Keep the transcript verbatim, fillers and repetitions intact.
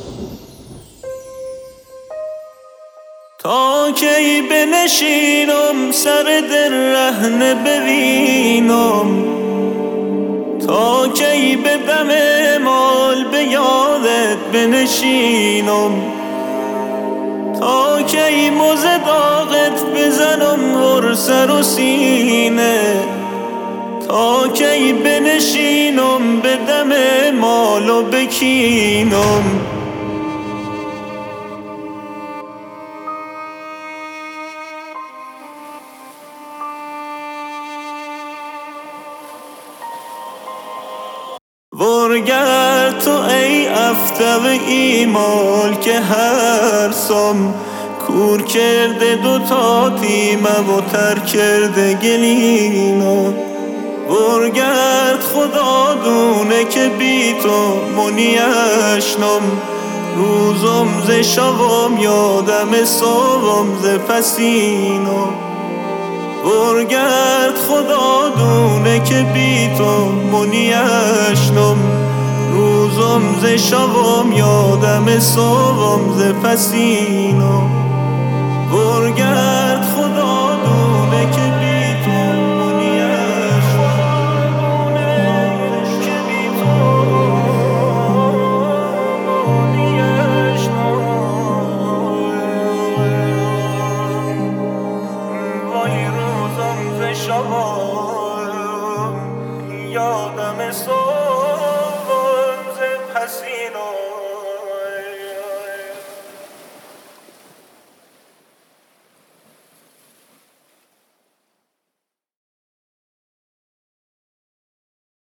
تا کی بنشینم سر دل رهنه ببینم، تا کی به دم مال به یادت بنشینم، تا کی موزه داغت بزنم ور سر و سینه، تا کی بنشینم به دم مال و بکینم. ورگرد تو ای افتو ایمال که هر سام کور کرده دو تا تیمه و تر کرده گلینا. ورگرد خدا دونه که بی تو منی اشنم، روزم ز شوام یادم صبحم ز پسینا. ورگرد خدا دونه که بی تو منی اشنم، روزم ز شوام یادم صبحم ز پسینا. ورگرد خدا